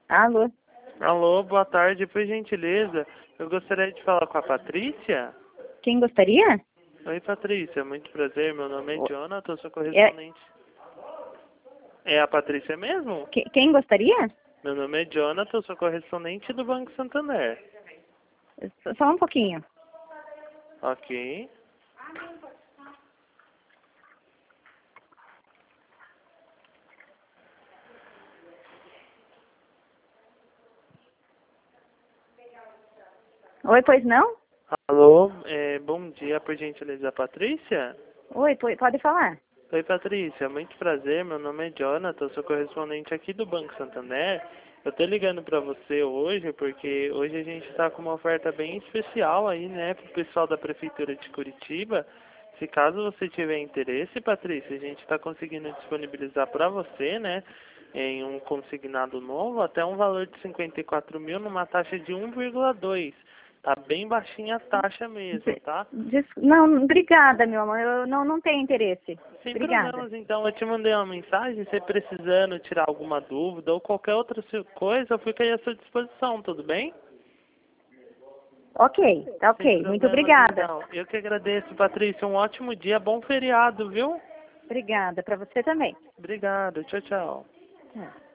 Alô? Alô, boa tarde, por gentileza. Eu gostaria de falar com a Patrícia. Quem gostaria? Oi, Patrícia, muito prazer. Meu nome é O- Jonathan, sou correspondente. É a Patrícia mesmo? Quem gostaria? Meu nome é Jonathan, sou correspondente do Banco Santander. Só um pouquinho. Ok. Oi, pois não? Alô, bom dia, por gentileza, Patrícia? Oi, pode falar. Oi, Patrícia, muito prazer. Meu nome é Jonathan, sou correspondente aqui do Banco Santander. Eu tô ligando para você hoje porque hoje a gente está com uma oferta bem especial aí, né, pro pessoal da Prefeitura de Curitiba. Se caso você tiver interesse, Patrícia, a gente está conseguindo disponibilizar para você, né, em um consignado novo até um valor de 54 mil numa taxa de 1,2. Tá bem baixinha a taxa mesmo, tá? Não, obrigada, meu amor. Eu não tenho interesse. Sem Obrigada. problemas, então. Eu te mandei uma mensagem, se precisando tirar alguma dúvida ou qualquer outra coisa, eu fico aí à sua disposição, tudo bem? Ok, tá Sem ok. Muito problemas, obrigada. então. Eu que agradeço, Patrícia. Um ótimo dia, bom feriado, viu? Obrigada. Para você também. Obrigado, tchau, tchau. É.